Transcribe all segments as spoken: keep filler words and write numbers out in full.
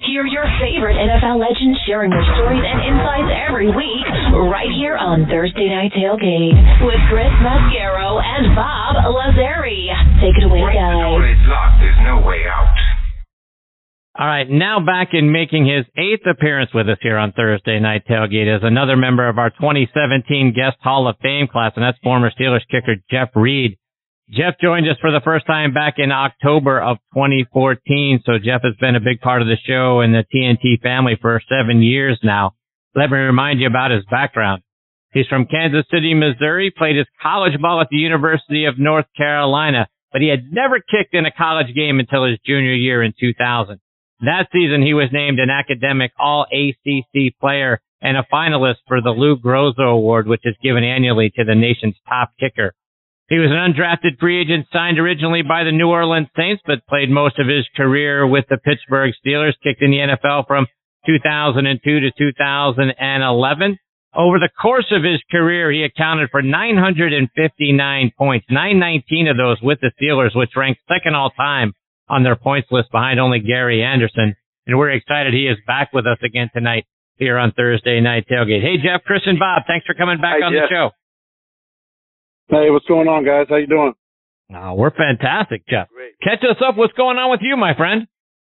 Hear your favorite N F L legends sharing their stories and insights every week, right here on Thursday Night Tailgate with Chris Mascaro and Bob Lazari. Take it away, guys. There's no way out. All right, now back in making his eighth appearance with us here on Thursday Night Tailgate is another member of our twenty seventeen Guest Hall of Fame class, and that's former Steelers kicker Jeff Reed. Jeff joined us for the first time back in October of twenty fourteen, so Jeff has been a big part of the show and the T N T family for seven years now. Let me remind you about his background. He's from Kansas City, Missouri, played his college ball at the University of North Carolina, but he had never kicked in a college game until his junior year in two thousand. That season, he was named an academic All-A C C player and a finalist for the Lou Groza Award, which is given annually to the nation's top kicker. He was an undrafted free agent signed originally by the New Orleans Saints, but played most of his career with the Pittsburgh Steelers, kicked in the N F L from two thousand two to two thousand eleven. Over the course of his career, he accounted for nine hundred fifty-nine points, nine hundred nineteen of those with the Steelers, which ranked second all-time on their points list behind only Gary Anderson. And we're excited he is back with us again tonight here on Thursday Night Tailgate. Hey, Jeff, Chris, and Bob, thanks for coming back Hi, on Jeff. the show. Hey, what's going on, guys? How you doing? Oh, we're fantastic, Jeff. Great. Catch us up. What's going on with you, my friend?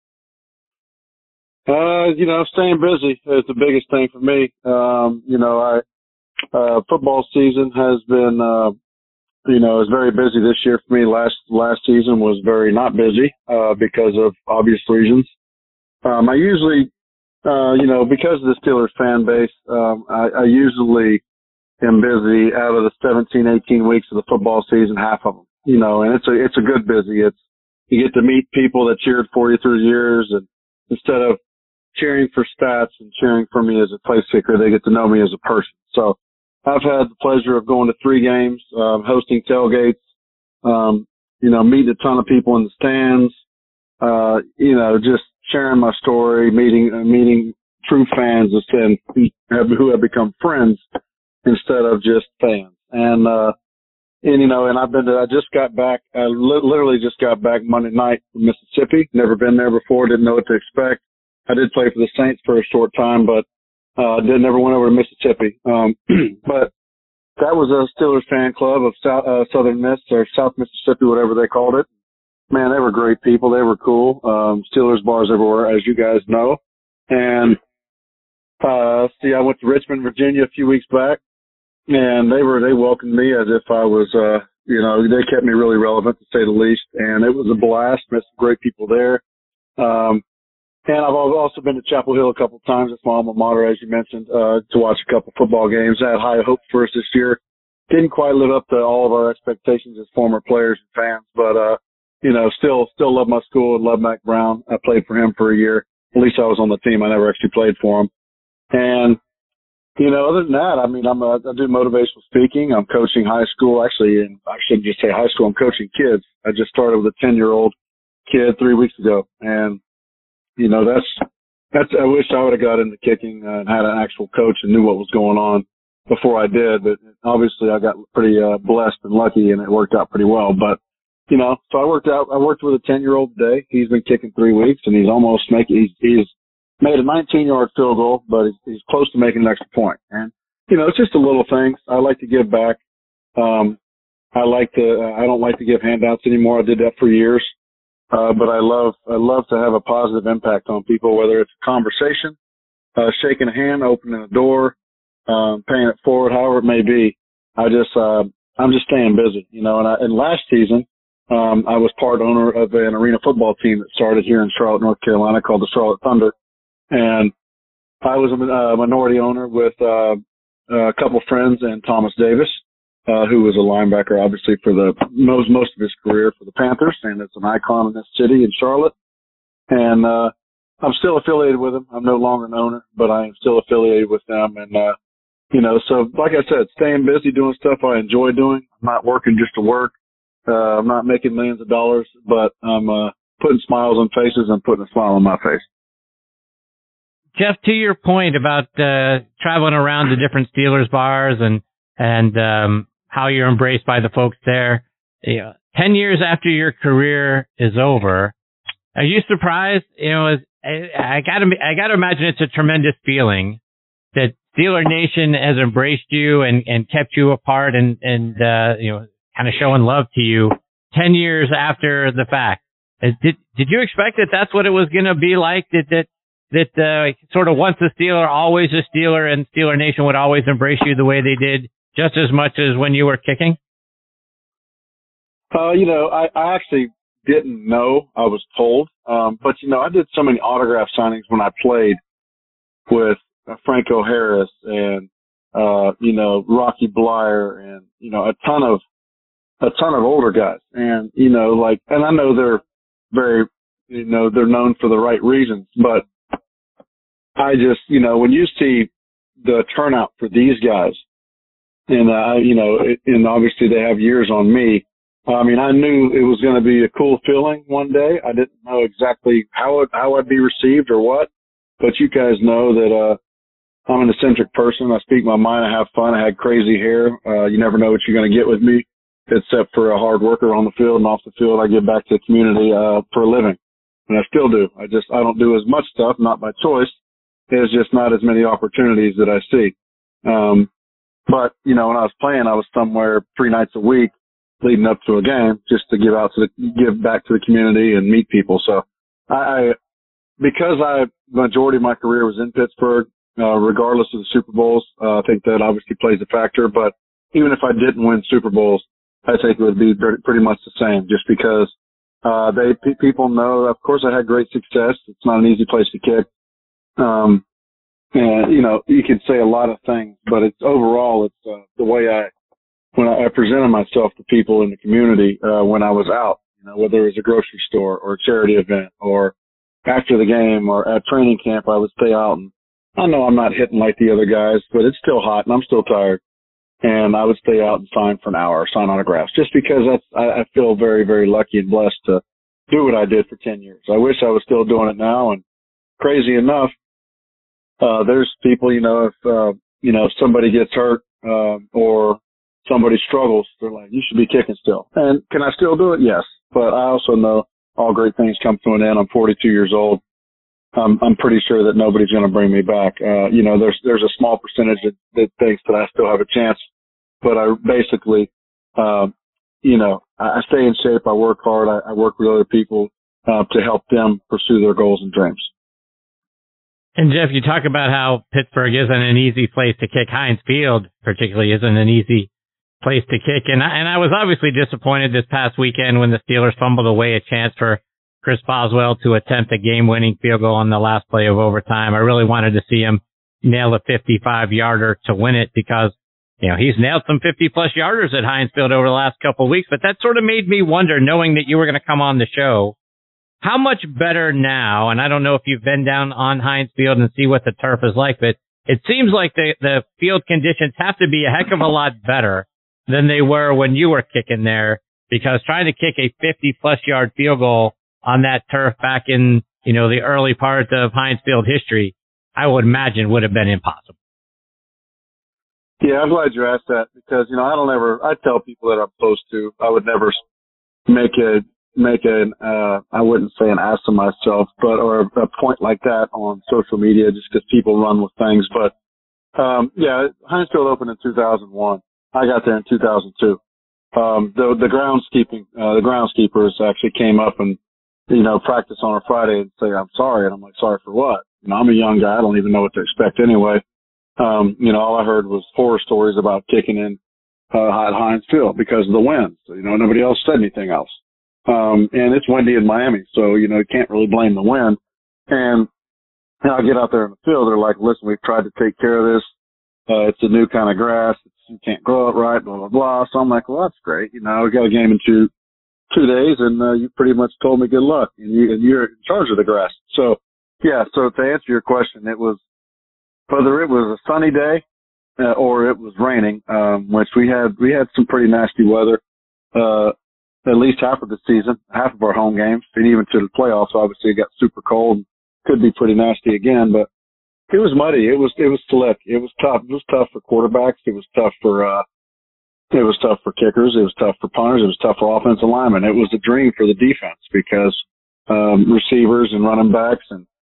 Uh, you know, staying busy is the biggest thing for me. Um, you know, I, uh, football season has been, uh, you know, is very busy this year for me. Last, last season was very not busy, uh, because of obvious reasons. Um, I usually, uh, you know, because of the Steelers fan base, um, I, I usually am busy out of the seventeen, eighteen weeks of the football season, half of them, you know, and it's a, it's a good busy. It's, you get to meet people that cheered for you through the years, and instead of cheering for stats and cheering for me as a place kicker, they get to know me as a person. So I've had the pleasure of going to three games, um, hosting tailgates, um, you know, meeting a ton of people in the stands, uh, you know, just sharing my story, meeting, uh, meeting true fans and who have become friends instead of just fans. And, uh, and, you know, and I've been to, I just got back, I li- literally just got back Monday night from Mississippi. Never been there before, didn't know what to expect. I did play for the Saints for a short time, but Uh, did never went over to Mississippi. Um, but that was a Steelers fan club of South, uh, Southern Miss or South Mississippi, whatever they called it. Man, they were great people. They were cool. Um, Steelers bars everywhere, as you guys know. And, uh, see, I went to Richmond, Virginia a few weeks back, and they were, they welcomed me as if I was, uh, you know, they kept me really relevant to say the least. And it was a blast. Met some great people there. Um, And I've also been to Chapel Hill a couple of times. It's my alma mater, as you mentioned, uh, to watch a couple of football games. I had high hopes for us this year. Didn't quite live up to all of our expectations as former players and fans, but, uh, you know, still, still love my school and love Mac Brown. I played for him for a year. At least I was on the team. I never actually played for him. And, you know, other than that, I mean, I'm a, I do motivational speaking. I'm coaching high school. Actually, and I shouldn't just say high school. I'm coaching kids. I just started with a ten year old kid three weeks ago. And, you know, that's, that's, I wish I would have got into kicking uh, and had an actual coach and knew what was going on before I did. But obviously I got pretty, uh, blessed and lucky, and it worked out pretty well. But, you know, so I worked out, I worked with a ten year old today. He's been kicking three weeks and he's almost making, he's, he's made a nineteen yard field goal, but he's, he's close to making an extra point. And, you know, it's just the little things. I like to give back. Um, I like to, uh, I don't like to give handouts anymore. I did that for years. Uh, but I love, I love to have a positive impact on people, whether it's a conversation, uh, shaking a hand, opening a door, um, paying it forward, however it may be. I just, uh, I'm just staying busy, you know, and I, and last season, um, I was part owner of an arena football team that started here in Charlotte, North Carolina called the Charlotte Thunder. And I was a uh, minority owner with, uh, a couple friends and Thomas Davis. Uh, who was a linebacker, obviously, for the most, most of his career for the Panthers, and it's an icon in this city in Charlotte. And, uh, I'm still affiliated with them. I'm no longer an owner, but I am still affiliated with them. And, uh, you know, so like I said, staying busy doing stuff I enjoy doing. I'm not working just to work. Uh, I'm not making millions of dollars, but I'm, uh, putting smiles on faces and putting a smile on my face. Jeff, to your point about, uh, traveling around to different Steelers bars and, and, um, how you're embraced by the folks there. You know, ten years after your career is over, are you surprised, you know, as, I, I gotta, I gotta imagine it's a tremendous feeling that Steeler Nation has embraced you and, and kept you apart and, and, uh, you know, kind of showing love to you ten years after the fact. Did, did you expect that that's what it was going to be like? Did that, that, uh, sort of once a Steeler, always a Steeler, and Steeler Nation would always embrace you the way they did just as much as when you were kicking? Uh, you know, I, I actually didn't know. I was told. Um, but, you know, I did so many autograph signings when I played with uh, Franco Harris and, uh, you know, Rocky Bleier and, you know, a ton of, a ton of older guys. And, you know, like, and I know they're very, you know, they're known for the right reasons, but I just, you know, when you see the turnout for these guys and, uh, you know, it, and obviously they have years on me. I mean, I knew it was going to be a cool feeling one day. I didn't know exactly how it, how I'd be received or what, but you guys know that, uh, I'm an eccentric person. I speak my mind. I have fun. I had crazy hair. Uh, you never know what you're going to get with me, except for a hard worker on the field, and off the field, I give back to the community, uh, for a living. And I still do. I just, I don't do as much stuff, not by choice. There's just not as many opportunities that I see. Um, but, you know, when I was playing, I was somewhere three nights a week leading up to a game just to give out to the, give back to the community and meet people. So I, I because I, majority of my career was in Pittsburgh, uh, regardless of the Super Bowls, uh, I think that obviously plays a factor. But even if I didn't win Super Bowls, I think it would be pretty much the same just because, uh, they, people know, of course I had great success. It's not an easy place to kick. Um, and you know, you can say a lot of things, but it's overall, it's, uh, the way I, when I, I presented myself to people in the community, uh, when I was out, you know, whether it was a grocery store or a charity event or after the game or at training camp, I would stay out and I know I'm not hitting like the other guys, but it's still hot and I'm still tired. And I would stay out and sign for an hour, sign autographs, just because that's, I, I feel very, very lucky and blessed to do what I did for ten years. I wish I was still doing it now. And crazy enough, uh, there's people, you know, if, uh, you know, if somebody gets hurt, uh, or somebody struggles, they're like, you should be kicking still. And can I still do it? Yes. But I also know all great things come to an end. I'm forty-two years old. I'm, I'm pretty sure that nobody's going to bring me back. Uh, you know, there's, there's a small percentage that, that thinks that I still have a chance, but I basically, um, you know, I, I stay in shape. I work hard. I, I work with other people, uh, to help them pursue their goals and dreams. And Jeff, you talk about how Pittsburgh isn't an easy place to kick. Heinz Field particularly isn't an easy place to kick. And I, and I was obviously disappointed this past weekend when the Steelers fumbled away a chance for Chris Boswell to attempt a game-winning field goal on the last play of overtime. I really wanted to see him nail a fifty-five yarder to win it because, you know, he's nailed some fifty-plus yarders at Heinz Field over the last couple of weeks. But that sort of made me wonder, knowing that you were going to come on the show, how much better now, and I don't know if you've been down on Heinz Field and see what the turf is like, but it seems like the, the field conditions have to be a heck of a lot better than they were when you were kicking there, because trying to kick a fifty-plus yard field goal on that turf back in, you know, the early part of Heinz Field history, I would imagine would have been impossible. Yeah, I'm glad you asked that because, you know, I don't ever, I tell people that I'm close to, I would never make a, make an, uh, I wouldn't say an ass of myself, but, or a, a point like that on social media just because people run with things. But, um, yeah, Heinz Field opened in two thousand one. I got there in two thousand two. Um, the, the groundskeeping, uh, the groundskeepers actually came up and, you know, practice on a Friday and say, I'm sorry. And I'm like, sorry for what? You know, I'm a young guy. I don't even know what to expect anyway. Um, you know, all I heard was horror stories about kicking in, uh, at Heinz Field because of the wind. So, you know, nobody else said anything else. Um, and it's windy in Miami. So, you know, you can't really blame the wind. And, and I get out there in the field. They're like, listen, we've tried to take care of this. Uh, it's a new kind of grass. It's, you can't grow it right, blah, blah, blah. So I'm like, well, that's great. You know, we got a game in two. two days and, uh, you pretty much told me good luck and you, and you're in charge of the grass. So yeah, so to answer your question, it was, whether it was a sunny day, uh, or it was raining, um, which we had, we had some pretty nasty weather, uh, at least half of the season, half of our home games, and even to the playoffs, obviously it got super cold and could be pretty nasty again, but it was muddy. It was, it was slick. It was tough. It was tough for quarterbacks. It was tough for, uh, It was tough for kickers. It was tough for punters. It was tough for offensive linemen. It was a dream for the defense because um, receivers and running backs and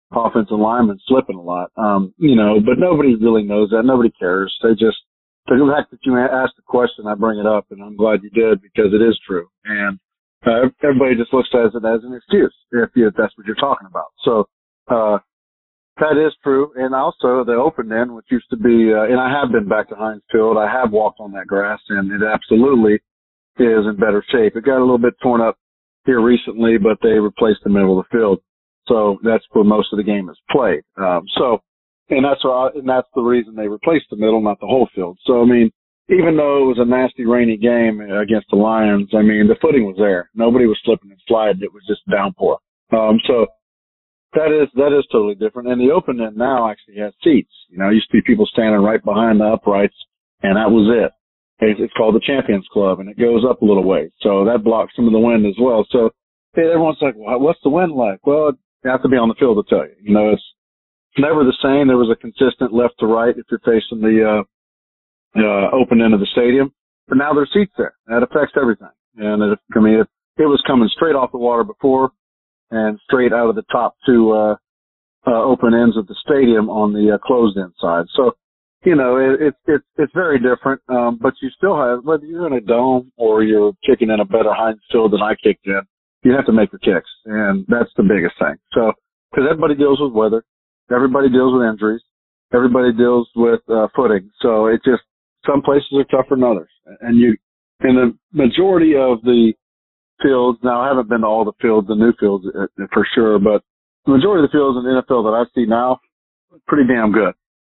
offensive linemen slipping a lot. Um, you know, but nobody really knows that. Nobody cares. They just, the fact that you asked the question, I bring it up, and I'm glad you did because it is true. And uh, everybody just looks at it as an excuse if, you, if that's what you're talking about. So uh, that is true. And also the open end, which used to be, uh, and I have been back to Heinz Field. I have walked on that grass, and it absolutely is in better shape. It got a little bit torn up here recently, but they replaced the middle of the field. So that's where most of the game is played. Um, so, and that's why, and that's the reason they replaced the middle, not the whole field. So, I mean, even though it was a nasty rainy game against the Lions, I mean, the footing was there. Nobody was slipping and sliding. It was just downpour. Um, so that is, that is totally different. And the open end now actually has seats. You know, it used to be people standing right behind the uprights, and that was it. It's called the Champions Club, and it goes up a little way. So that blocks some of the wind as well. So hey, everyone's like, well, what's the wind like? Well, you have to be on the field to tell you. You know, it's never the same. There was a consistent left to right if you're facing the uh, uh, open end of the stadium. But now there's seats there. That affects everything. And it, I mean, it, it was coming straight off the water before and straight out of the top two uh, uh, open ends of the stadium on the uh, closed end side. So, you know, it, it, it, it's very different, um, but you still have, whether you're in a dome or you're kicking in a better Heinz Field than I kicked in, you have to make your kicks, and that's the biggest thing. So, because everybody deals with weather, everybody deals with injuries, everybody deals with uh, footing. So it just, some places are tougher than others. And you, in the majority of the fields, now I haven't been to all the fields, the new fields uh, for sure, but the majority of the fields in the N F L that I see now, pretty damn good.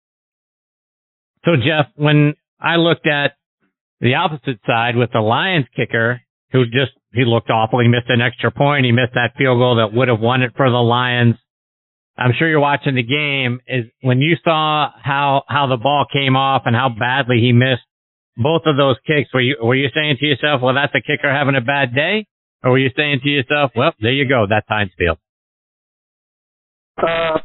So, Jeff, when I looked at the opposite side with the Lions kicker, who just, he looked awful. He missed an extra point. He missed that field goal that would have won it for the Lions. I'm sure you're watching the game. Is when you saw how, how the ball came off and how badly he missed both of those kicks, were you, were you saying to yourself, well, that's a kicker having a bad day? Or were you saying to yourself, well, there you go, that's Heinz Field? Uh,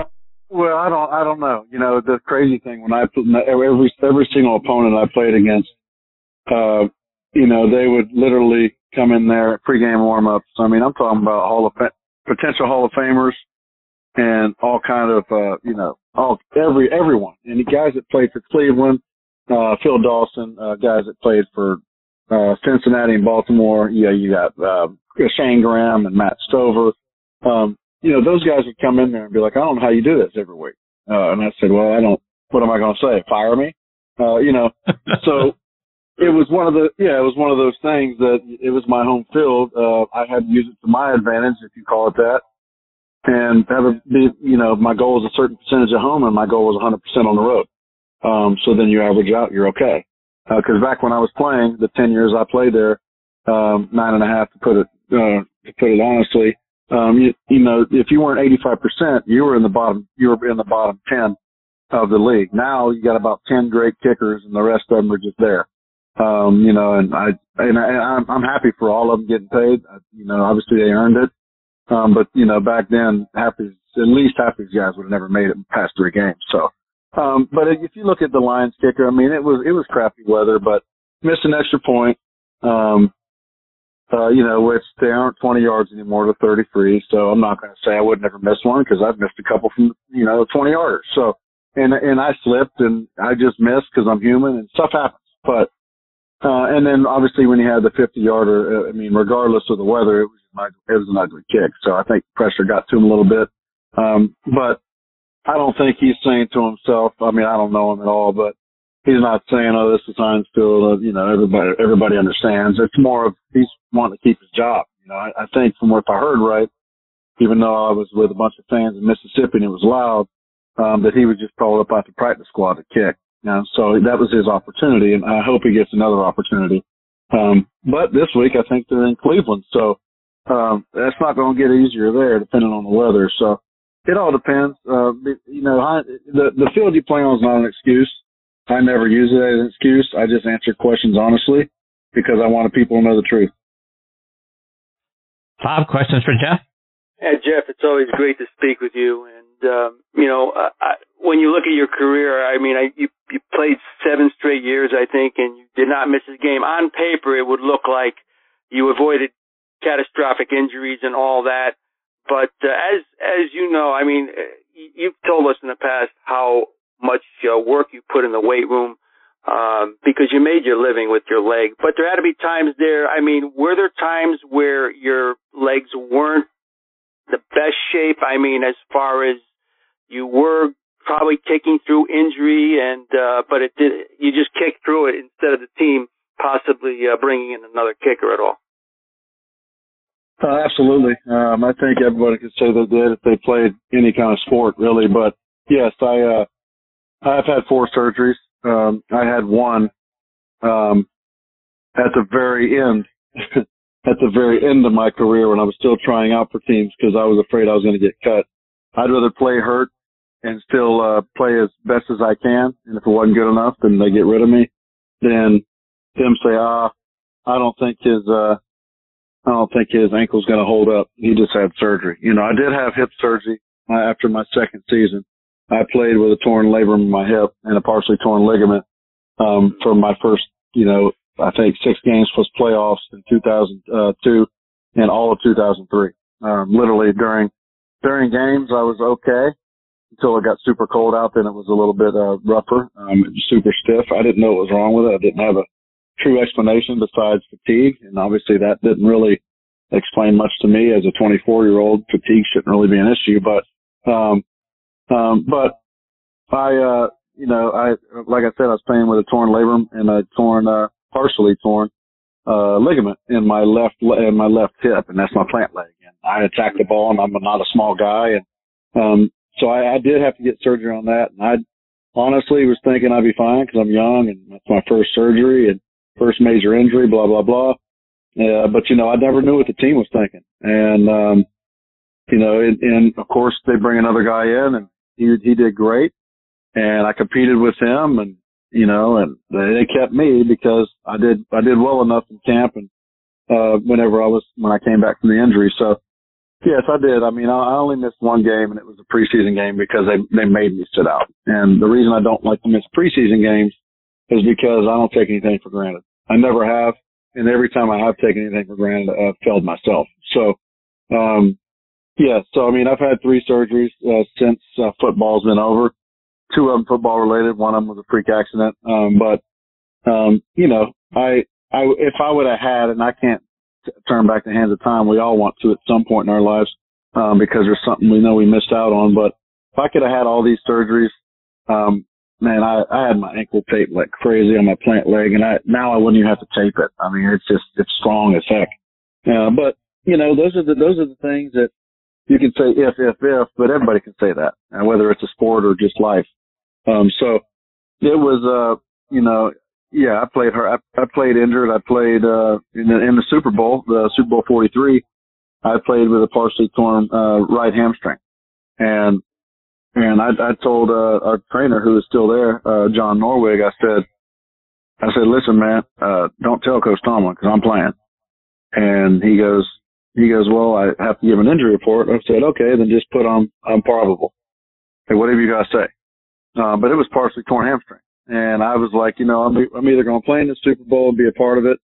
Well, I don't, I don't know. You know, the crazy thing when I every every single opponent I played against, uh, you know, they would literally come in there pregame warm-ups. I mean, I'm talking about Hall of potential Hall of Famers and all kind of, uh, you know, all every everyone and the guys that played for Cleveland, uh, Phil Dawson, uh, guys that played for uh, Cincinnati and Baltimore. Yeah, you got uh, Shane Graham and Matt Stover. Um, You know, those guys would come in there and be like, I don't know how you do this every week. Uh, and I said, well, I don't, what am I going to say? Fire me? Uh, you know, so it was one of the, yeah, it was one of those things that it was my home field. Uh, I had to use it to my advantage, if you call it that. And have a, be, you know, my goal was a certain percentage at home and my goal was one hundred percent on the road. Um, so then you average out, you're okay. Uh, cause back when I was playing, the ten years I played there, um, nine and a half to put it, uh, to put it honestly, Um, you, you know, if you weren't eighty-five percent, you were in the bottom, you were in the bottom ten of the league. Now you got about ten great kickers and the rest of them are just there. Um, you know, and I, and I, I'm, I'm happy for all of them getting paid. You know, obviously they earned it. Um, but you know, back then half these, at least half these guys would have never made it past three games. So, um, but if you look at the Lions kicker, I mean, it was, it was crappy weather, but missed an extra point. Um, Uh, you know, which they aren't twenty yards anymore to thirty-three. So I'm not going to say I would never miss one because I've missed a couple from, you know, twenty yarders. So, and, and I slipped and I just missed because I'm human and stuff happens. But, uh, and then obviously when you had the fifty yarder, I mean, regardless of the weather, it was, it was an ugly kick. So I think pressure got to him a little bit. Um, but I don't think he's saying to himself, I mean, I don't know him at all, but he's not saying, oh, this is Heinz Field. You know, everybody, everybody understands. It's more of he's wanting to keep his job. You know, I, I think from what I heard right, even though I was with a bunch of fans in Mississippi and it was loud, um, that he was just called up out the practice squad to kick. You know, so that was his opportunity, and I hope he gets another opportunity. Um, but this week, I think they're in Cleveland, so um, that's not going to get easier there, depending on the weather. So it all depends. Uh, you know, the the field you play on is not an excuse. I never use it as an excuse. I just answer questions honestly because I want people to know the truth. Bob, questions for Jeff? Yeah, Jeff, it's always great to speak with you. And, um, you know, I, I, when you look at your career, I mean, I, you, you played seven straight years, I think, and you did not miss a game. On paper, it would look like you avoided catastrophic injuries and all that. but uh, as as you know, I mean, you've told us in the past how much uh, work you put in the weight room um, because you made your living with your leg. But there had to be times there. I mean, were there times where your legs weren't the best shape? I mean, as far as you were probably kicking through injury, and uh, but it did. You just kicked through it instead of the team possibly uh, bringing in another kicker at all. Uh, absolutely. Um, I think everybody could say they did if they played any kind of sport, really. But yes, I uh, I've had four surgeries. Um, I had one um, at the very end, at the very end of my career when I was still trying out for teams because I was afraid I was going to get cut. I'd rather play hurt and still uh, play as best as I can, and if it wasn't good enough, then they get rid of me. Then them say, ah, I don't think his. Uh, I don't think his ankle's going to hold up. He just had surgery. You know, I did have hip surgery uh, after my second season. I played with a torn labrum in my hip and a partially torn ligament um, for my first, you know, I think six games plus playoffs in two thousand two and all of two thousand three. Um, literally during during games, I was okay until it got super cold out. Then it was a little bit uh, rougher. Um, it was super stiff. I didn't know what was wrong with it. I didn't have a true explanation besides fatigue, and obviously that didn't really explain much to me as a twenty-four-year-old. Fatigue shouldn't really be an issue, but um, um, but I, uh, you know, I like I said, I was playing with a torn labrum and a torn, uh, partially torn uh, ligament in my left in my left hip, and that's my plant leg. And I attacked the ball, and I'm not a small guy, and um, so I, I did have to get surgery on that. And I honestly was thinking I'd be fine because I'm young, and that's my first surgery and first major injury, blah, blah, blah. Uh, but, you know, I never knew what the team was thinking. And, um, you know, and, and of course they bring another guy in and he, he did great. And I competed with him and, you know, and they, they kept me because I did, I did well enough in camp and, uh, whenever I was, when I came back from the injury. So yes, I did. I mean, I, I only missed one game and it was a preseason game because they, they made me sit out. And the reason I don't like to miss preseason games is because I don't take anything for granted. I never have, and every time I have taken anything for granted, I've failed myself. So, um, yeah, so I mean, I've had three surgeries uh, since uh, football's been over. Two of them football related, one of them was a freak accident. Um, but, um, you know, I, I, if I would have had, and I can't t- turn back the hands of time, we all want to at some point in our lives, um, because there's something we know we missed out on. But if I could have had all these surgeries, um, man, I, I had my ankle taped like crazy on my plant leg, and I now I wouldn't even have to tape it. I mean, it's just it's strong as heck. Uh, but you know, those are the those are the things that you can say if if if, but everybody can say that, uh, whether it's a sport or just life. Um, so it was, uh, you know, yeah, I played her. I, I played injured. I played uh, in the in the Super Bowl, the Super Bowl forty-three. I played with a partially torn uh, right hamstring, and. And I, I told uh, our trainer, who was still there, uh, John Norwig, I said, I said, listen, man, uh, don't tell Coach Tomlin because I'm playing. And he goes, he goes, well, I have to give an injury report. I said, okay, then just put on improbable. Hey, whatever you guys say. Uh, but it was partially torn hamstring. And I was like, you know, I'm, I'm either going to play in the Super Bowl and be a part of it,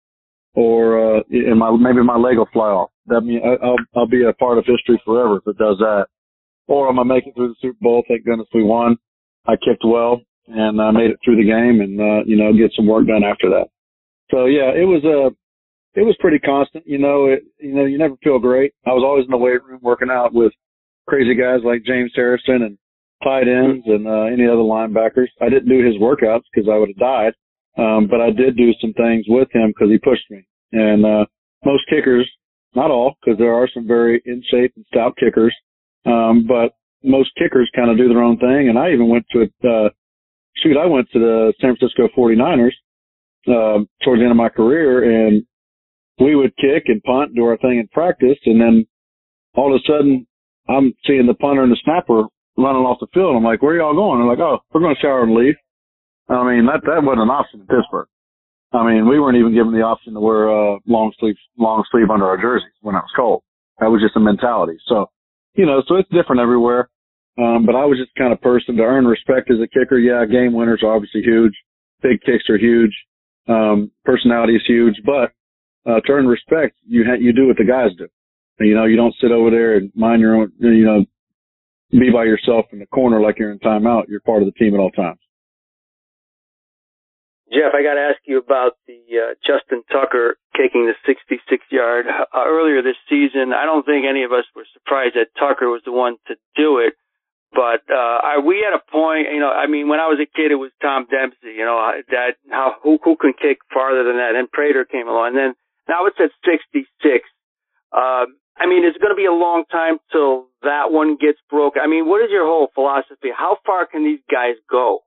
or uh, and my maybe my leg will fly off. That mean I'll I'll be a part of history forever if it does that. Or I'm going to make it through the Super Bowl. Thank goodness we won. I kicked well and I made it through the game and, uh, you know, get some work done after that. So, yeah, it was, uh, it was pretty constant. You know, it, you know, you never feel great. I was always in the weight room working out with crazy guys like James Harrison and tight ends and, uh, any other linebackers. I didn't do his workouts because I would have died. Um, but I did do some things with him because he pushed me. And, uh, most kickers, not all, because there are some very in shape and stout kickers. Um, but most kickers kind of do their own thing. And I even went to, uh, shoot, I went to the San Francisco forty-niners, uh, towards the end of my career, and we would kick and punt, do our thing in practice. And then all of a sudden I'm seeing the punter and the snapper running off the field. I'm like, where are y'all going? I'm like, oh, we're going to shower and leave. I mean, that, that wasn't an option in Pittsburgh. I mean, we weren't even given the option to wear, uh, long sleeve, long sleeve under our jerseys when it was cold. That was just a mentality. So, you know, so it's different everywhere. Um, but I was just the kind of person to earn respect as a kicker. Yeah, game winners are obviously huge. Big kicks are huge. Um, personality is huge. But uh, to earn respect, you ha- you do what the guys do. You know, you don't sit over there and mind your own, you know, be by yourself in the corner like you're in timeout. You're part of the team at all times. Jeff, I got to ask you about the uh, Justin Tucker kicking the sixty-six yard uh, earlier this season. I don't think any of us were surprised that Tucker was the one to do it. But uh, are we at a point, you know, I mean, when I was a kid, it was Tom Dempsey, you know, that how who, who can kick farther than that? And Prater came along. And then now it's at sixty-six. Um, I mean, it's going to be a long time till that one gets broke. I mean, what is your whole philosophy? How far can these guys go?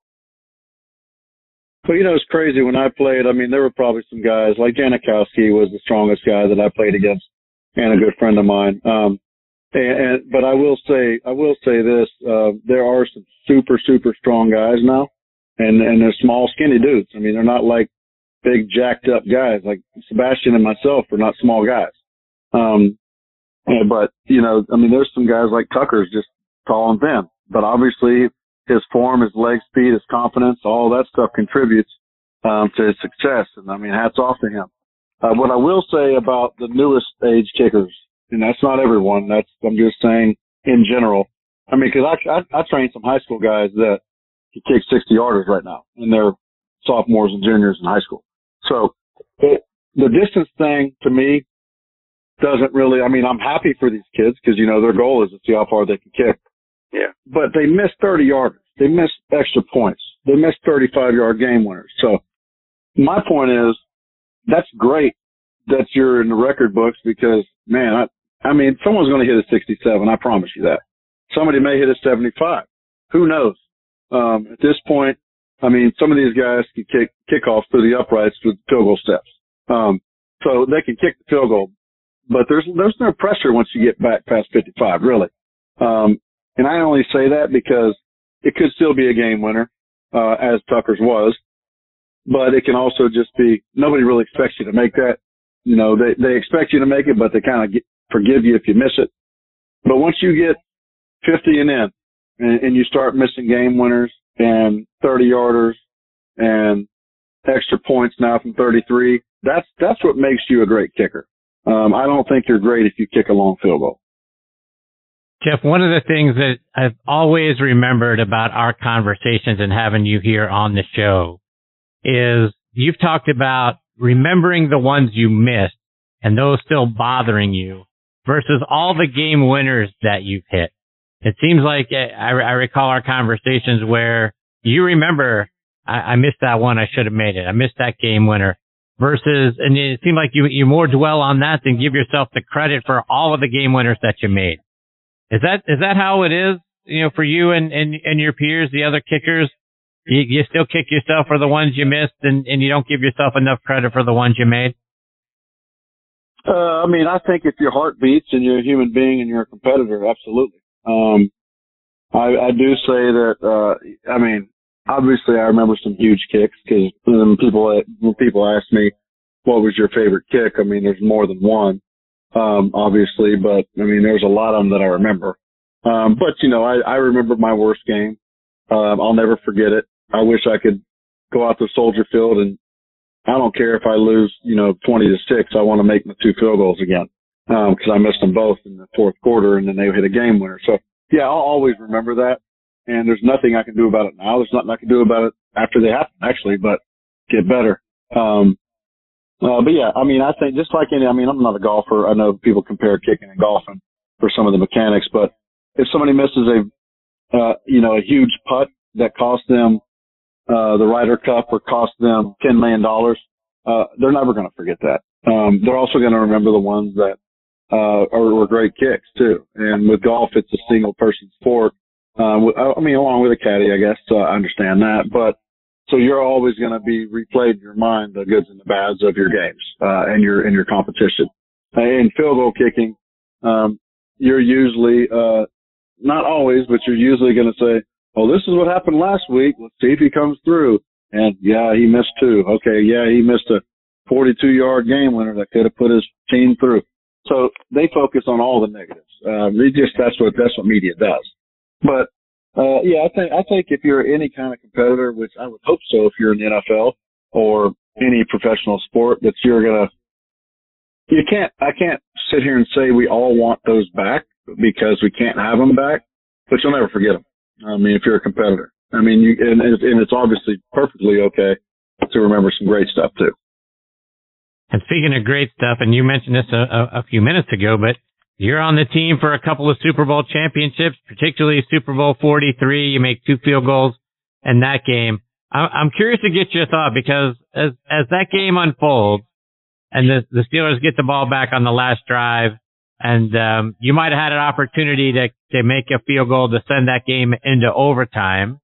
But, you know, it's crazy. When I played, I mean, there were probably some guys, like Janikowski was the strongest guy that I played against and a good friend of mine. Um, and, and But I will say, I will say this, uh, there are some super, super strong guys now, and, and they're small, skinny dudes. I mean, they're not like big, jacked up guys. Like Sebastian and myself are not small guys. Um, and, but, you know, I mean, there's some guys like Tucker's just tall and thin, but obviously his form, his leg speed, his confidence, all that stuff contributes um, to his success. And, I mean, hats off to him. Uh, what I will say about the newest age kickers, and that's not everyone, that's I'm just saying in general. I mean, because I, I, I train some high school guys that can kick sixty-yarders right now, and they're sophomores and juniors in high school. So it, the distance thing, to me, doesn't really – I mean, I'm happy for these kids because, you know, their goal is to see how far they can kick. Yeah. But they missed thirty-yarders. They missed extra points. They missed thirty-five-yard game winners. So my point is that's great that you're in the record books because, man, I, I mean, someone's going to hit a sixty-seven. I promise you that. Somebody may hit a seventy-five. Who knows? Um, at this point, I mean, some of these guys can kick kickoffs through the uprights with field goal steps. Um, so they can kick the field goal. But there's there's no pressure once you get back past fifty-five, really. Um, And I only say that because it could still be a game winner, uh, as Tucker's was, but it can also just be, nobody really expects you to make that. You know, they, they expect you to make it, but they kind of forgive you if you miss it. But once you get fifty and in, and, and you start missing game winners and thirty-yarders and extra points now from thirty-three, that's, that's what makes you a great kicker. Um, I don't think you're great if you kick a long field goal. Jeff, one of the things that I've always remembered about our conversations and having you here on the show is you've talked about remembering the ones you missed and those still bothering you versus all the game winners that you've hit. It seems like I, I recall our conversations where you remember, I, I missed that one, I should have made it. I missed that game winner versus, and it seemed like you, you more dwell on that than give yourself the credit for all of the game winners that you made. Is that is that how it is, you know, for you and, and, and your peers, the other kickers? You, you still kick yourself for the ones you missed, and, and you don't give yourself enough credit for the ones you made? Uh, I mean, I think if your heart beats and you're a human being and you're a competitor, absolutely. Um, I, I do say that, uh, I mean, obviously I remember some huge kicks because when people, when people ask me, what was your favorite kick? I mean, there's more than one. Um, obviously, but I mean, there's a lot of them that I remember. Um, but you know, I, I remember my worst game. Um, I'll never forget it. I wish I could go out to Soldier Field and I don't care if I lose, you know, twenty to six. I want to make my two field goals again. Um, cause I missed them both in the fourth quarter and then they hit a game winner. So yeah, I'll always remember that. And there's nothing I can do about it now. There's nothing I can do about it after they happen actually, but get better. Um, Uh, but yeah, I mean, I think just like any, I mean, I'm not a golfer. I know people compare kicking and golfing for some of the mechanics, but if somebody misses a, uh, you know, a huge putt that cost them, uh, the Ryder Cup or cost them ten million dollars, uh, they're never going to forget that. Um, they're also going to remember the ones that, uh, are, were great kicks too. And with golf, it's a single person sport. Uh, I mean, along with a caddy, I guess, uh, I understand that, but so you're always going to be replayed in your mind the goods and the bads of your games, uh, and your, and your competition. In field goal kicking, um, you're usually, uh, not always, but you're usually going to say, oh, this is what happened last week. Let's see if he comes through. And yeah, he missed two. Okay. Yeah, he missed a forty-two yard game winner that could have put his team through. So they focus on all the negatives. Uh, they just, that's what, that's what media does. But, Uh, yeah, I think, I think if you're any kind of competitor, which I would hope so if you're in the N F L or any professional sport, that you're gonna, you can't, I can't sit here and say we all want those back because we can't have them back, but you'll never forget them. I mean, if you're a competitor, I mean, you, and, and it's obviously perfectly okay to remember some great stuff too. And speaking of great stuff, and you mentioned this a, a, a few minutes ago, but you're on the team for a couple of Super Bowl championships, particularly Super Bowl forty-three. You make two field goals in that game. I'm curious to get your thought, because as as that game unfolds and the, the Steelers get the ball back on the last drive, and um, you might have had an opportunity to, to make a field goal to send that game into overtime.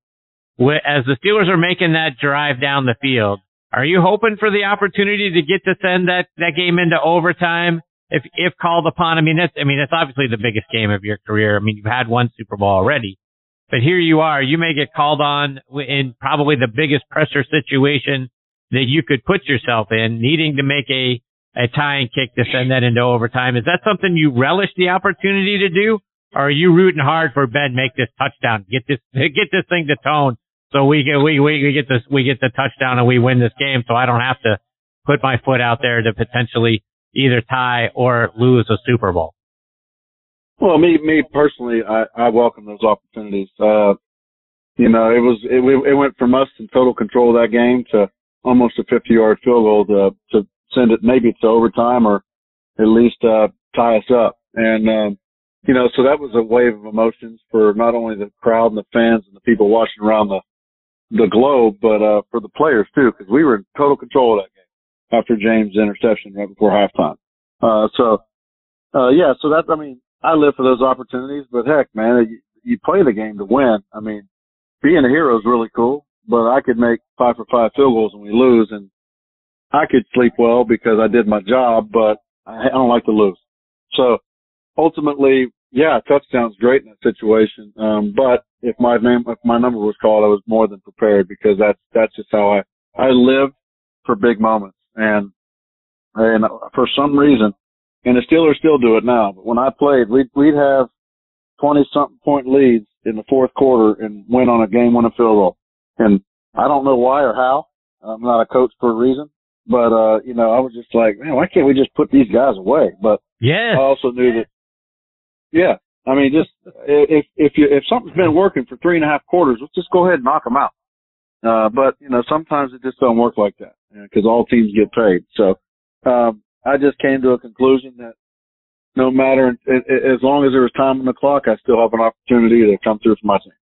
As the Steelers are making that drive down the field, are you hoping for the opportunity to get to send that, that game into overtime if if called upon? I mean, that's I mean, it's obviously the biggest game of your career. I mean, you've had one Super Bowl already. But here you are, you may get called on in probably the biggest pressure situation that you could put yourself in, needing to make a, a tying kick to send that into overtime. Is that something you relish the opportunity to do? Or are you rooting hard for Ben, make this touchdown, get this, get this thing to tone so we get, we, we get this, we get the touchdown and we win this game so I don't have to put my foot out there to potentially either tie or lose a Super Bowl? Well, me, me personally, I, I welcome those opportunities. Uh, you know, it was, it, it went from us in total control of that game to almost a fifty yard field goal to, to send it maybe to overtime or at least, uh, tie us up. And, um, you know, so that was a wave of emotions for not only the crowd and the fans and the people watching around the, the globe, but, uh, for the players too, because we were in total control of that game after James' interception right before halftime. Uh, so, uh, yeah, so that, I mean, I live for those opportunities, but heck, man, you, you play the game to win. I mean, being a hero is really cool, but I could make five for five field goals and we lose, and I could sleep well because I did my job, but I, I don't like to lose. So ultimately, yeah, touchdown's great in that situation. Um, but if my name, if my number was called, I was more than prepared because that's, that's just how I, I live for big moments. And, and for some reason, and the Steelers still do it now, but when I played, we'd, we'd have twenty-something point leads in the fourth quarter and win on a game-winning field goal. And I don't know why or how. I'm not a coach for a reason. But, uh, you know, I was just like, man, why can't we just put these guys away? But yes. I also knew that, yeah, I mean, just if if you if something's been working for three and a half quarters, let's just go ahead and knock them out. Uh, but, you know, sometimes it just don't work like that because all teams get paid. So, um, I just came to a conclusion that no matter, as long as there was time on the clock, I still have an opportunity to come through for my team.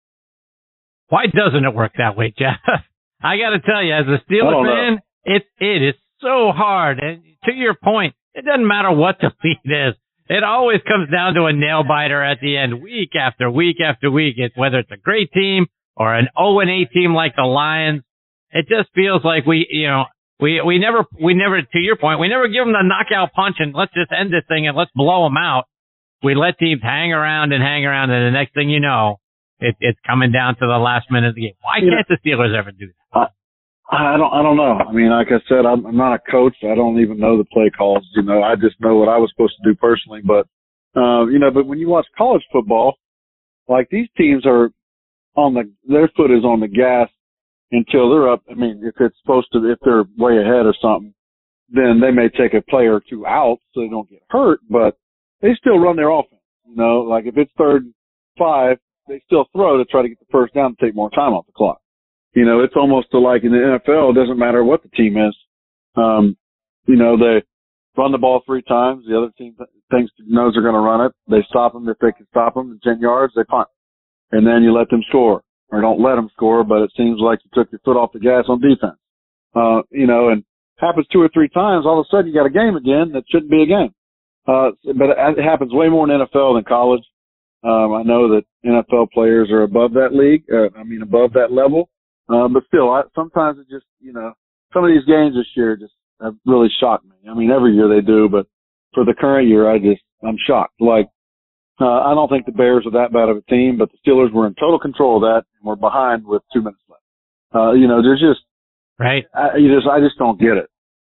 Why doesn't it work that way, Jeff? I got to tell you, as a Steelers fan, it it is so hard. And to your point, it doesn't matter what the lead is. It always comes down to a nail biter at the end, week after week after week. It's whether it's a great team or an oh and eight team like the Lions. It just feels like we, you know. We we never, we never, to your point, we never give them the knockout punch and let's just end this thing and let's blow them out. We let teams hang around and hang around, and the next thing you know, it, it's coming down to the last minute of the game. Why can't the Steelers ever do that? I, I don't I don't know. I mean, like I said, I'm, I'm not a coach. I don't even know the play calls. You know, I just know what I was supposed to do personally. But, uh, you know, but when you watch college football, like these teams are on the, their foot is on the gas until they're up. I mean, if it's supposed to, if they're way ahead or something, then they may take a play or two out so they don't get hurt, but they still run their offense. You know, like if it's third and five, they still throw to try to get the first down to take more time off the clock. You know, it's almost like in the N F L, it doesn't matter what the team is. Um, you know, they run the ball three times. The other team thinks, knows they're going to run it. They stop them. If they can stop them in ten yards, they punt. And then you let them score. Or don't let them score, but it seems like you took your foot off the gas on defense. Uh, you know, and happens two or three times, all of a sudden you got a game again that shouldn't be a game. Uh, but it happens way more in N F L than college. Um, I know that N F L players are above that league, uh, I mean, above that level. Uh, but still, I, sometimes it just, you know, some of these games this year just have really shocked me. I mean, every year they do, but for the current year, I just, I'm shocked. Like, Uh, I don't think the Bears are that bad of a team, but the Steelers were in total control of that and we're behind with two minutes left. Uh, you know, there's just, right. I, you just, I just don't get it.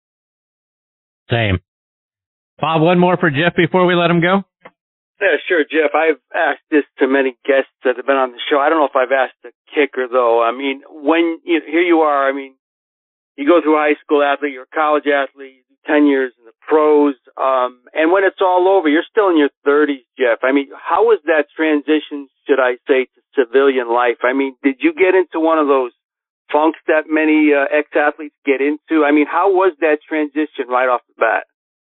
Same. Bob, one more for Jeff before we let him go. Yeah, sure, Jeff. I've asked this to many guests that have been on the show. I don't know if I've asked the kicker though. I mean, when you, here you are, I mean, you go through high school athlete, you're a college athlete, you do ten years in the pros. Um, and when it's all over, you're still in your thirties, Jeff. I mean, how was that transition, should I say, to civilian life? I mean, did you get into one of those funks that many uh, ex-athletes get into? I mean, how was that transition right off the bat?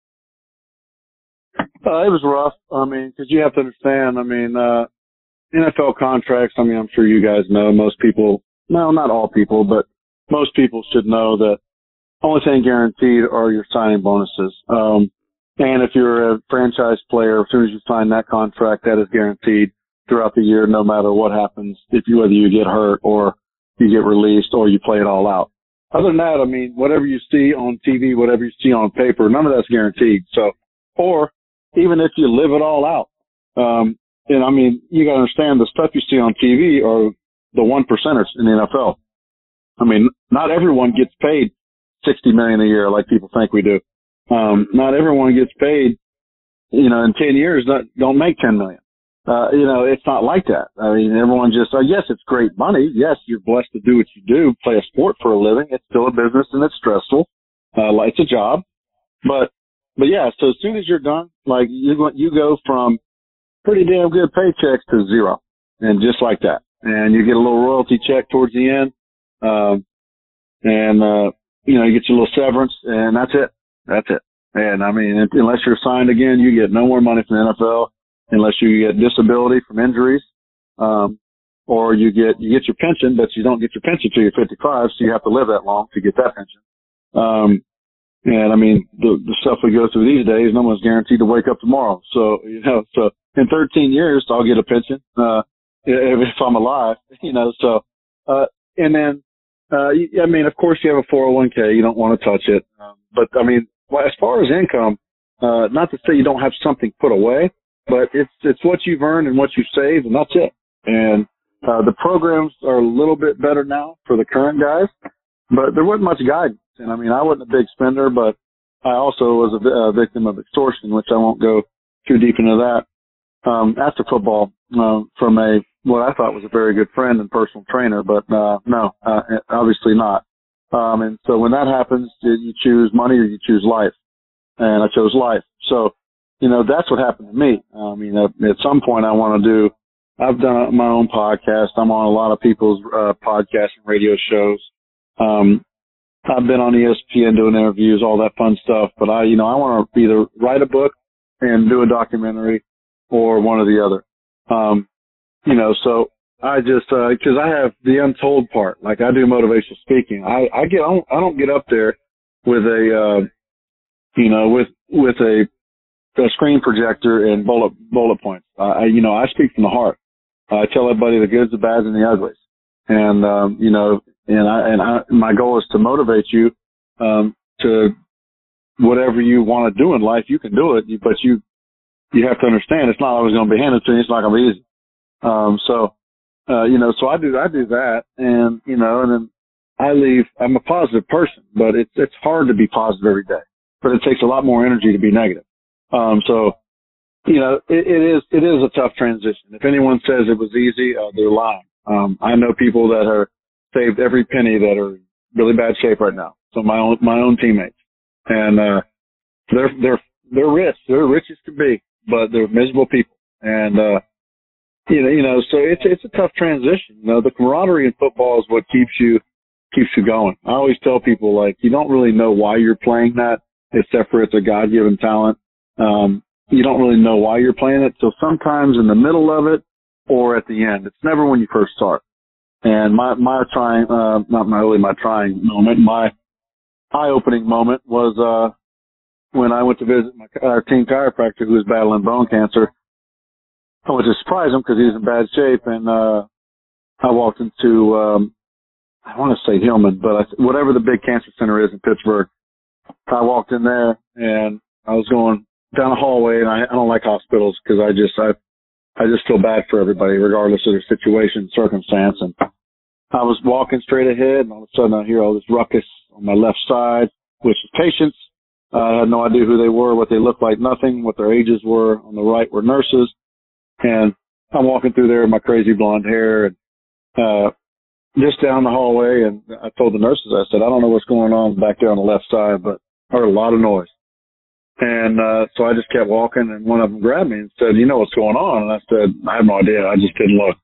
Uh, it was rough. I mean, because you have to understand, I mean, uh, N F L contracts, I mean, I'm sure you guys know, most people, no, not all people, but most people should know that only thing guaranteed are your signing bonuses. Um, and if you're a franchise player, as soon as you sign that contract, that is guaranteed throughout the year, no matter what happens, if you, whether you get hurt or you get released or you play it all out. Other than that, I mean, whatever you see on T V, whatever you see on paper, none of that's guaranteed. So, or even if you live it all out, um, and I mean, you got to understand the stuff you see on T V are the one percenters in the N F L. I mean, not everyone gets paid sixty million dollars a year like people think we do. Um, not everyone gets paid, you know, in ten years not, don't make ten million dollars. Uh, you know, it's not like that. I mean, everyone just, uh, yes, it's great money. Yes, you're blessed to do what you do, play a sport for a living. It's still a business and it's stressful. Uh, like it's a job. But, but yeah, so as soon as you're done, like you go, you go from pretty damn good paychecks to zero. And just like that. And you get a little royalty check towards the end. Um, and, uh, you know, you get your little severance and that's it. That's it. And I mean, unless you're signed again, you get no more money from the N F L unless you get disability from injuries. Um, or you get, you get your pension, but you don't get your pension till you're fifty-five. So you have to live that long to get that pension. Um, and I mean, the, the stuff we go through these days, no one's guaranteed to wake up tomorrow. So, you know, so in thirteen years, I'll get a pension, uh, if, if I'm alive, you know, so, uh, and then, uh, I mean, of course you have a four oh one k, you don't want to touch it. Um, but I mean, as far as income, uh, not to say you don't have something put away, but it's, it's what you've earned and what you save and that's it. And, uh, the programs are a little bit better now for the current guys, but there wasn't much guidance. And I mean, I wasn't a big spender, but I also was a, a victim of extortion, which I won't go too deep into that. Um, after football, uh, from a, what I thought was a very good friend and personal trainer, but, uh, no, uh, obviously not. Um, and so when that happens, you choose money or you choose life. And I chose life. So, you know, that's what happened to me. I mean, at, at some point I want to do, I've done my own podcast. I'm on a lot of people's, uh, podcasts and radio shows. Um, I've been on E S P N doing interviews, all that fun stuff, but I, you know, I want to either write a book and do a documentary or one or the other. Um, you know, so I just, uh, cause I have the untold part. Like I do motivational speaking. I, I get, I don't, I don't get up there with a, uh, you know, with, with a, a screen projector and bullet, bullet points. I, you know, I speak from the heart. I tell everybody the goods, the bads, and the uglies. And, um, you know, and I, and I, my goal is to motivate you, um, to whatever you want to do in life, you can do it, but you, you have to understand it's not always going to be handed to you. It's not going to be easy. Um, so, uh, you know, so I do, I do that and, you know, and then I leave, I'm a positive person, but it's, it's hard to be positive every day, but it takes a lot more energy to be negative. Um, so, you know, it, it is, it is a tough transition. If anyone says it was easy, uh, they're lying. Um, I know people that are saved every penny that are really bad shape right now. So my own, my own teammates and, uh, they're, they're, they're rich. They're rich as can be, but they're miserable people. And, uh, you know, you know, so it's, it's a tough transition. You know, the camaraderie in football is what keeps you, keeps you going. I always tell people, like, you don't really know why you're playing that, except for it's a God-given talent. Um, you don't really know why you're playing it. So sometimes in the middle of it or at the end, it's never when you first start. And my, my trying, uh, not my, really my trying moment, my eye-opening moment was, uh, when I went to visit my, our team chiropractor who was battling bone cancer. I went to surprise him because he was in bad shape, and uh I walked into, um I want to say Hillman, but I, whatever the big cancer center is in Pittsburgh, I walked in there, and I was going down a hallway, and I, I don't like hospitals because I just, I, I just feel bad for everybody, regardless of their situation, circumstance, and I was walking straight ahead, and all of a sudden I hear all this ruckus on my left side, which is patients. Uh, I had no idea who they were, what they looked like, nothing, what their ages were. On the right were nurses. And I'm walking through there with my crazy blonde hair and, uh, just down the hallway. And I told the nurses, I said, I don't know what's going on back there on the left side, but I heard a lot of noise. And, uh, so I just kept walking, and one of them grabbed me and said, you know what's going on? And I said, I have no idea. I just didn't look.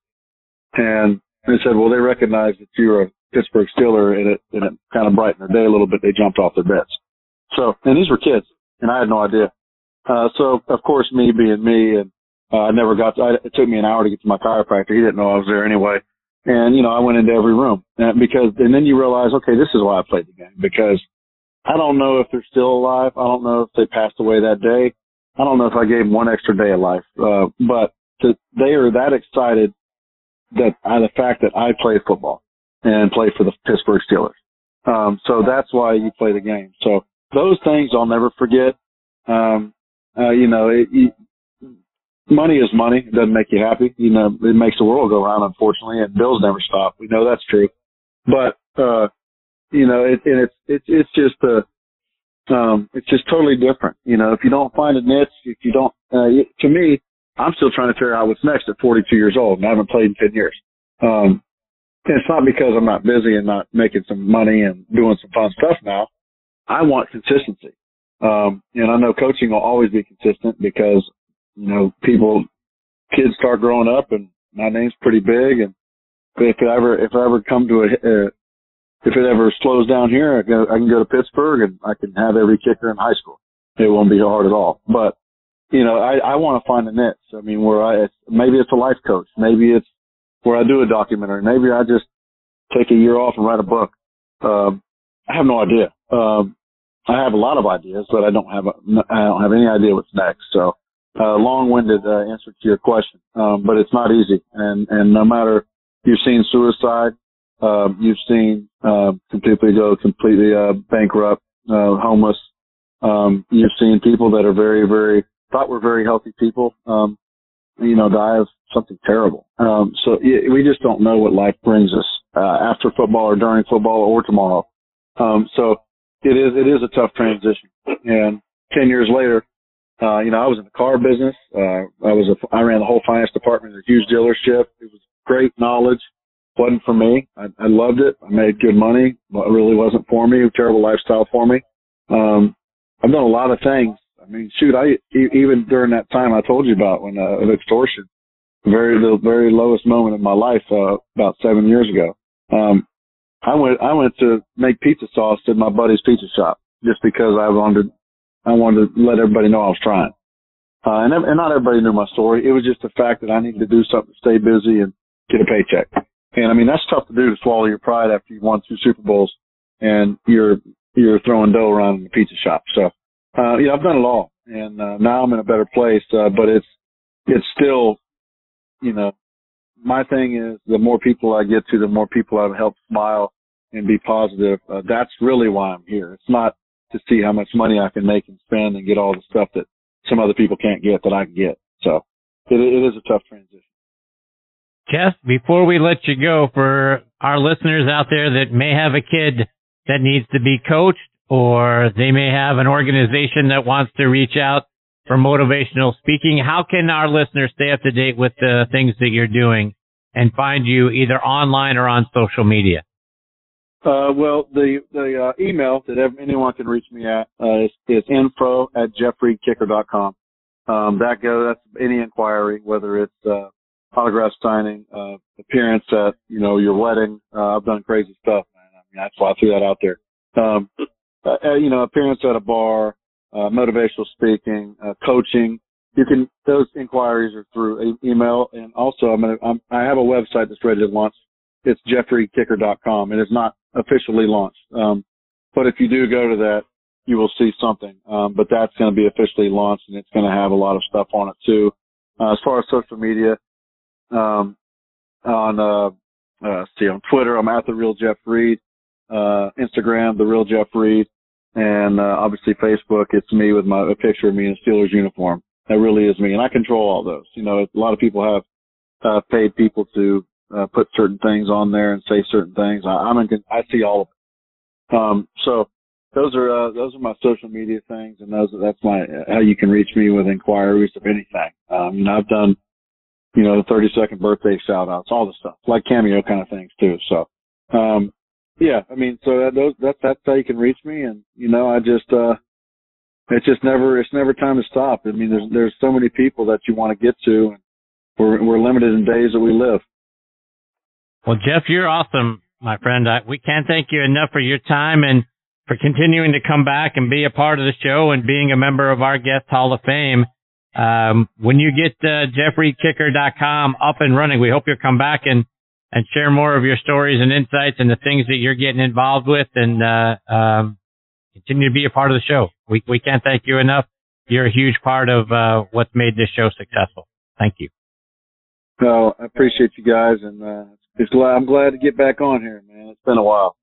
And they said, well, they recognized that you were a Pittsburgh Steeler, and it, and it kind of brightened their day a little bit. They jumped off their beds. So, and these were kids, and I had no idea. Uh, so of course, me being me, and, uh, I never got to, I, it took me an hour to get to my chiropractor. He didn't know I was there anyway. And, you know, I went into every room, and because, and then you realize, okay, this is why I played the game, because I don't know if they're still alive. I don't know if they passed away that day. I don't know if I gave them one extra day of life. Uh, but to, they are that excited that uh, the fact that I played football and played for the Pittsburgh Steelers. Um, so that's why you play the game. So those things I'll never forget. Um, uh, you know, it, it, money is money. It doesn't make you happy. You know, it makes the world go round, unfortunately, and bills never stop. We know that's true. But, uh, you know, it, and it's, it's, it's just, uh, um, it's just totally different. You know, if you don't find a niche, if you don't, uh, it, to me, I'm still trying to figure out what's next at forty-two years old, and I haven't played in ten years. Um, and it's not because I'm not busy and not making some money and doing some fun stuff now. I want consistency. Um, and I know coaching will always be consistent because, you know, people, kids start growing up, and my name's pretty big. And if it ever, if I ever come to a, uh, if it ever slows down here, I, go, I can go to Pittsburgh and I can have every kicker in high school. It won't be hard at all. But, you know, I, I want to find a niche. I mean, where I, it's, maybe it's a life coach. Maybe it's where I do a documentary. Maybe I just take a year off and write a book. Um, I have no idea. Um, I have a lot of ideas, but I don't have, a, I don't have any idea what's next. So, uh, long-winded, uh, answer to your question. Um, but it's not easy. And, and no matter, you've seen suicide, um, you've seen, uh, completely go completely, uh, bankrupt, uh, homeless. Um, you've seen people that are very, very, thought were very healthy people, um, you know, die of something terrible. Um, so it, we just don't know what life brings us, uh, after football or during football or tomorrow. Um, so it is, it is a tough transition. And ten years later, uh, you know, I was in the car business. Uh, I was a, I ran the whole finance department at a huge dealership. It was great knowledge. Wasn't for me. I, I loved it. I made good money, but it really wasn't for me. A terrible lifestyle for me. Um, I've done a lot of things. I mean, shoot, I, even during that time I told you about when, uh, of extortion, very, the very lowest moment in my life, uh, about seven years ago. Um, I went, I went to make pizza sauce at my buddy's pizza shop just because I wanted, I wanted to let everybody know I was trying. Uh, and, and not everybody knew my story. It was just the fact that I needed to do something to stay busy and get a paycheck. And I mean, that's tough to do, to swallow your pride after you've won two Super Bowls and you're, you're throwing dough around in the pizza shop. So, uh, yeah, I've done it all. And, uh, now I'm in a better place. Uh, but it's, it's still, you know, my thing is the more people I get to, the more people I've helped smile and be positive. Uh, that's really why I'm here. It's not to see how much money I can make and spend and get all the stuff that some other people can't get that I can get. So it, it is a tough transition. Jeff, before we let you go, for our listeners out there that may have a kid that needs to be coached, or they may have an organization that wants to reach out for motivational speaking, how can our listeners stay up to date with the things that you're doing and find you either online or on social media? Uh, well, the, the, uh, email that anyone can reach me at, uh, is, is info at jeff reed kicker dot com. Um, that go, that's any inquiry, whether it's, uh, autograph signing, uh, appearance at, you know, your wedding. Uh, I've done crazy stuff, man. I mean, that's why I threw that out there. Um, uh, you know, appearance at a bar, uh, motivational speaking, uh, coaching. You can, those inquiries are through email. And also I'm gonna, I'm, I have a website that's ready to launch. It's jeff reed kicker dot com. It is not officially launched. Um, but if you do go to that, you will see something. Um, but that's going to be officially launched, and it's going to have a lot of stuff on it too. Uh, as far as social media, um, on, uh, uh, see, on Twitter, I'm at the real Jeff Reed, uh, Instagram, the real Jeff Reed, and, uh, obviously Facebook, it's me with my, a picture of me in a Steelers uniform. That really is me. And I control all those. You know, a lot of people have, uh, paid people to, uh, put certain things on there and say certain things. I, I'm in, I see all of it. Um, so those are, uh, those are my social media things, and those, that's my, how you can reach me with inquiries of anything. Um, you know, I've done, you know, the thirty second birthday shout outs, all the stuff, like cameo kind of things too. So, um, yeah, I mean, so that, those, that's, that's how you can reach me. And, you know, I just, uh, it's just never, it's never time to stop. I mean, there's, there's so many people that you want to get to, and we're, we're limited in days that we live. Well, Jeff, you're awesome, my friend. I, we can't thank you enough for your time and for continuing to come back and be a part of the show and being a member of our Guest Hall of Fame. Um, when you get uh, Jeff Reed Kicker dot com up and running, we hope you'll come back and, and share more of your stories and insights and the things that you're getting involved with, and uh, um, continue to be a part of the show. We we can't thank you enough. You're a huge part of uh, what's made this show successful. Thank you. Well, I appreciate you guys, and uh, it's glad, I'm glad to get back on here, man. It's been a while.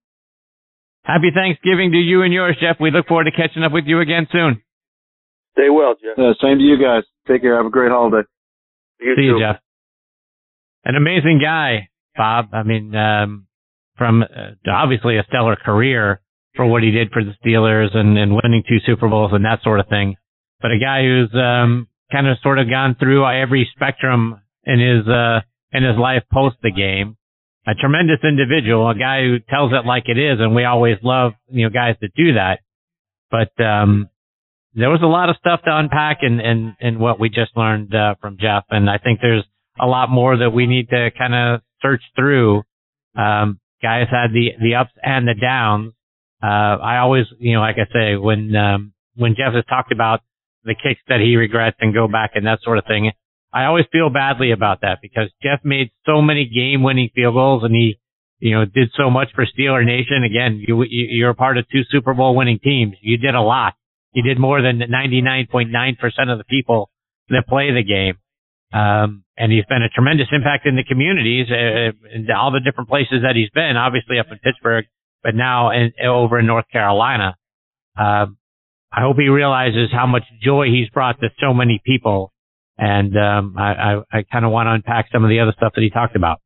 Happy Thanksgiving to you and yours, Jeff. We look forward to catching up with you again soon. Stay well, Jeff. Uh, same to you guys. Take care. Have a great holiday. You See too. you, Jeff. An amazing guy, Bob. I mean, um, from uh, obviously a stellar career for what he did for the Steelers and, and winning two Super Bowls and that sort of thing. But a guy who's um, kind of sort of gone through every spectrum in his uh, in his life post the game. A tremendous individual, a guy who tells it like it is, and we always love, you know, guys that do that. But um, there was a lot of stuff to unpack in, in, in what we just learned uh, from Jeff, and I think there's a lot more that we need to kind of search through. Um, guys had the, the ups and the downs. Uh, I always, you know, like I say, when um, when Jeff has talked about the kicks that he regrets and go back and that sort of thing, I always feel badly about that because Jeff made so many game-winning field goals and he, you know, did so much for Steeler Nation. Again, you, you, you're a part of two Super Bowl winning teams. You did a lot. You did more than ninety-nine point nine percent of the people that play the game. Um, and he's been a tremendous impact in the communities, uh, in all the different places that he's been, obviously up in Pittsburgh, but now in, over in North Carolina. Um, I hope he realizes how much joy he's brought to so many people. And um, I, I, I kind of want to unpack some of the other stuff that he talked about.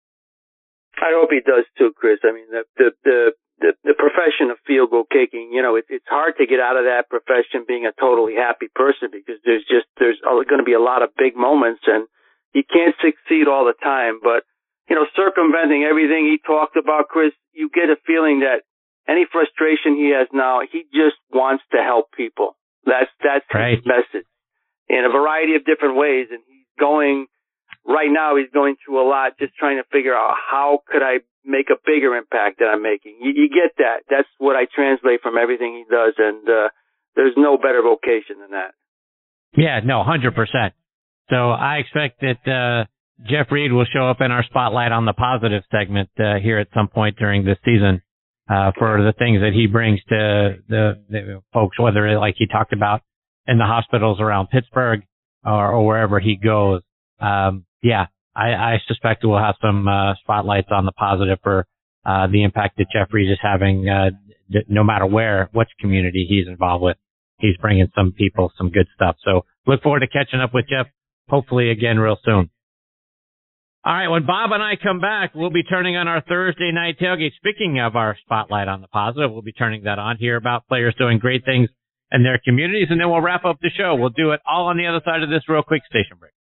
I hope he does too, Chris. I mean, the the the, the, the profession of field goal kicking, you know, it, it's hard to get out of that profession being a totally happy person because there's just there's going to be a lot of big moments and you can't succeed all the time. But you know, circumventing everything he talked about, Chris, you get a feeling that any frustration he has now, he just wants to help people. That's that's right. His message. In a variety of different ways, and he's going right now. He's going through a lot, just trying to figure out how could I make a bigger impact that I'm making. You, you get that? That's what I translate from everything he does, and uh, there's no better vocation than that. Yeah, no, one hundred percent. So I expect that uh, Jeff Reed will show up in our Spotlight on the Positive segment uh, here at some point during this season uh, for the things that he brings to the, the folks, whether like he talked about in the hospitals around Pittsburgh or, or wherever he goes. Um, yeah, I, I suspect we'll have some uh, spotlights on the positive for uh, the impact that Jeff Reed is having, uh, d- no matter where, which community he's involved with. He's bringing some people some good stuff. So look forward to catching up with Jeff, hopefully again real soon. All right, when Bob and I come back, we'll be turning on our Thursday night tailgate. Speaking of our Spotlight on the Positive, we'll be turning that on here about players doing great things in their communities, and then we'll wrap up the show. We'll do it all on the other side of this real quick station break.